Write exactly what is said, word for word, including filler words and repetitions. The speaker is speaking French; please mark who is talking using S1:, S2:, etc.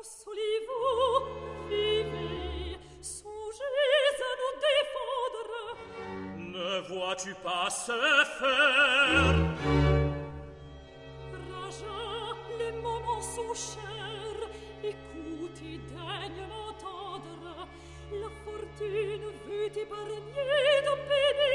S1: Souliez-vous, vivez, songez à nous défendre.
S2: Ne vois-tu pas se faire?
S1: Raja, les moments sont chers. Écoute et daigne m'entendre. La fortune veut épargner de peine